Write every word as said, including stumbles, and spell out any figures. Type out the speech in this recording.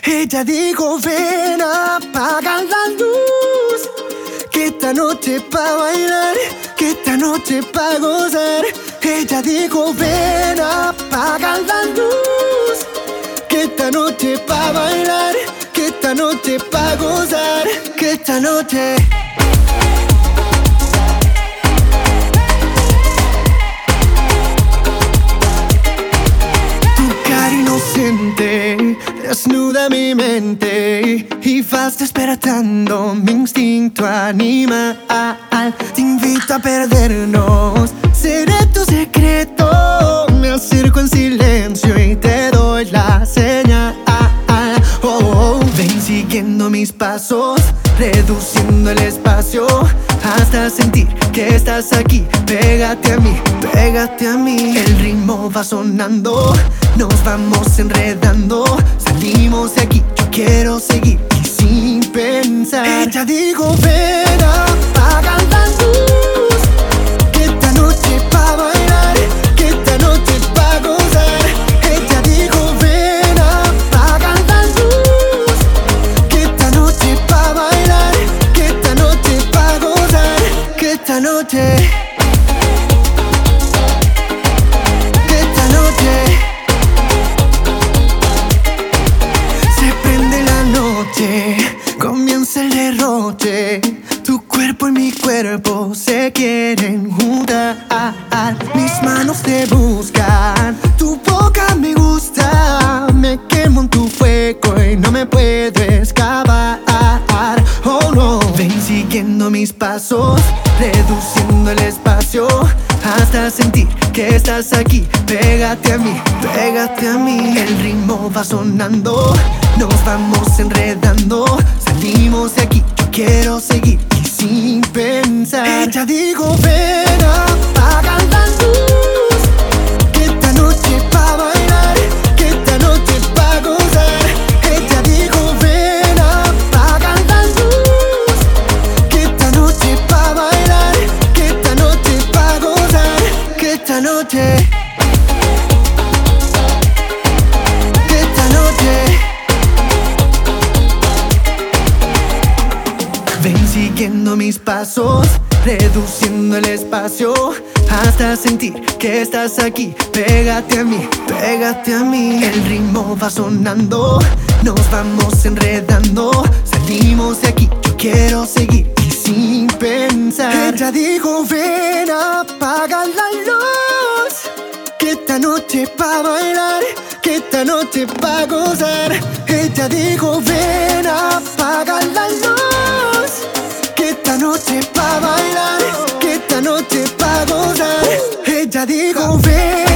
Ella dijo ven apaga la luz, que esta noche pa' bailar, que esta noche pa' gozar. Ella dijo ven apaga la luz, que esta noche pa' bailar, que esta noche pa' gozar, que esta noche. Tu cara inocente desnuda mi mente y vas despertando mi instinto animal. Te invito a perdernos, seré tu secreto. Me acerco en silencio y te doy la señal. Oh, oh. Ven siguiendo mis pasos, reduciendo el espacio hasta sentir que estás aquí. Pégate a mí, pégate a mí. El ritmo va sonando, nos vamos enredando. Salimos de aquí, yo quiero seguir y sin pensar. Ella dijo ven apaga la luz, que esta noche pa' bailar, que esta noche pa' gozar. Ella dijo ven apaga la luz, que esta noche pa' bailar, que esta noche pa' gozar, que esta noche. Comienza el derroche, tu cuerpo y mi cuerpo se quieren juntar. Mis manos te buscan, tu boca me gusta. Me quemo en tu fuego y no me puedo escapar. Oh no, ven siguiendo mis pasos, reduciendo el espacio hasta sentir que estás aquí. Pégate a mí, pégate a mí. El ritmo va sonando, nos vamos enredando. Salimos de aquí, yo quiero seguir y sin pensar. Ella dijo ven apaga la luz, que esta noche pa' bailar, que esta noche pa' gozar. Ella dijo ven apaga la luz, que esta noche pa' bailar, que esta noche pa' gozar, que esta noche. Ven siguiendo mis pasos, reduciendo el espacio hasta sentir que estás aquí. Pégate a mí, pégate a mí. El ritmo va sonando, nos vamos enredando. Salimos de aquí, yo quiero seguir y sin pensar. Ella dijo ven apaga la luz, que esta noche pa' bailar, que esta noche pa' gozar. Ella dijo ven apaga la luz, que esta noche pa' bailar, que esta noche pa' gozar. Ella dijo ven